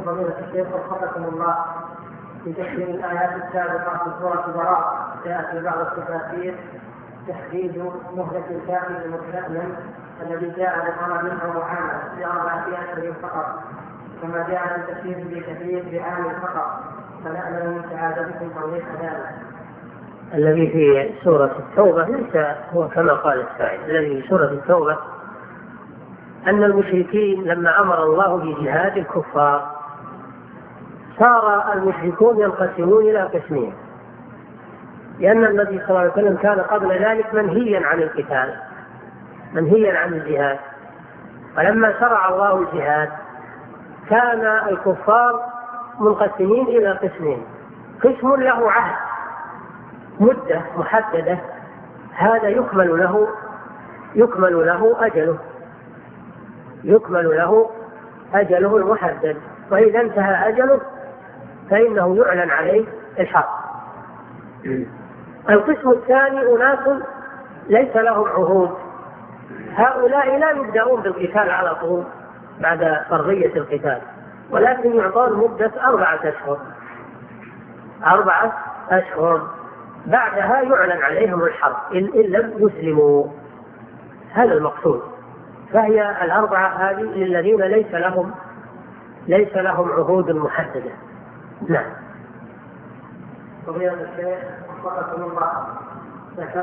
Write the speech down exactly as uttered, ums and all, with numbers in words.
فضيلة الشيخ وفقكم الله، في تفسير الآيات السابقة في سورة البراءة جاء في بعض التفاسير تحديد مهلة الكافر المستأمن الذي جاء بطلب أو معاملة لأربعة أشهر فقط، كما جاء في تفسير ابن كثير بعام فقط، فنأمل من سعادتكم توضيح ذلك. الذي في سورة التوبة ليس هو كما قال السائل. الذي في سورة التوبة أن المشركين لما أمر الله بجهاد الكفار صار المشركون ينقسمون إلى قسمين، لأن النبي صلى الله عليه وسلم كان قبل ذلك منهيا عن القتال منهيا عن الجهاد، ولما شرع الله الجهاد كان الكفار منقسمين إلى قسمين: قسم له عهد مدة محددة، هذا يكمل له يكمل له أجله يكمل له أجله المحدد، وإذا انتهى أجله فإنه يعلن عليه الحرب. القسم الثاني أناس ليس لهم عهود، هؤلاء لا يبدأون بالقتال على طول بعد فرضية القتال، ولكن يعطون مدة أربعة أشهر أربعة أشهر بعدها يعلن عليهم الحرب إن لم يسلموا. هذا المقصود. فهي الأربعة هذه للذين ليس لهم ليس لهم عهود محددة. نعم. فضيلة الشيخ وفقكم الله.